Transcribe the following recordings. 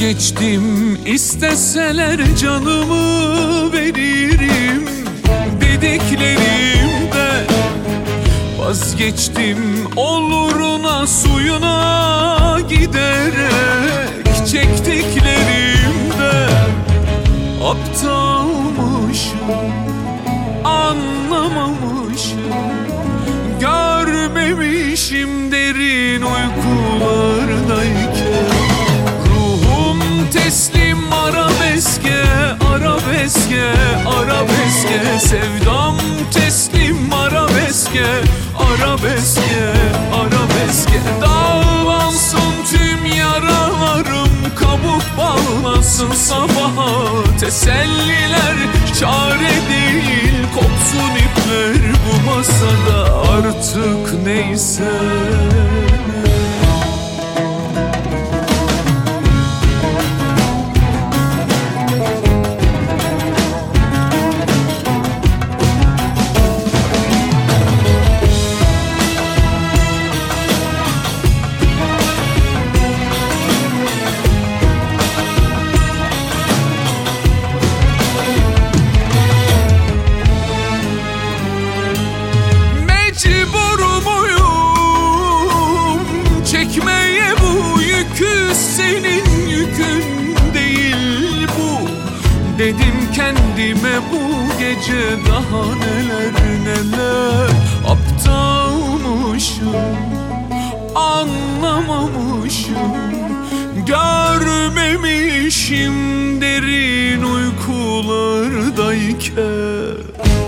Vazgeçtim, isteseler canımı veririm dediklerimde. Vazgeçtim, oluruna suyuna giderek çektiklerimde. Aptalmışım, anlamamışım, görmemişim derin uykulardayken. Teslim arabeske, arabeske, arabeske. Sevdam teslim arabeske, arabeske, arabeske. Dağlansın tüm yaralarım, kabuk bağlansın sabaha. Teselliler çare değil, kopsun ipler bu masada. Artık neyse. Çekmeye bu yükü, senin yükün değil bu. Dedim kendime bu gece daha neler neler. Aptalmışım, anlamamışım, görmemişim derin uykulardayken.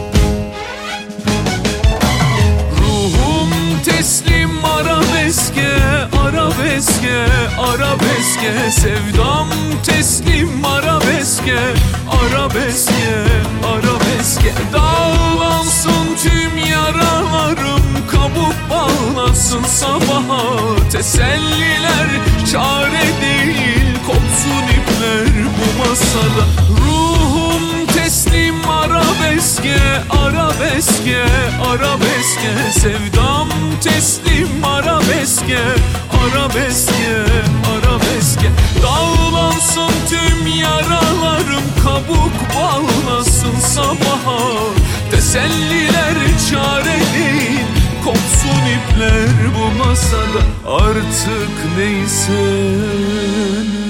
Ruhum teslim arabeske, arabeske, arabeske. Sevdam teslim arabeske, arabeske, arabeske. Dağlansın tüm yaralarım, kabuk bağlansın sabaha. Teselliler çare değil, kopsun ipler bu masada. Ruhum teslim arabeske, arabeske, arabeske. Sevdam teslim arabeske, arabeske, arabeske. Dağlansın tüm yaralarım, kabuk bağlasın sabaha. Teselliler çare değil, kopsun ipler bu masada. Artık neyse.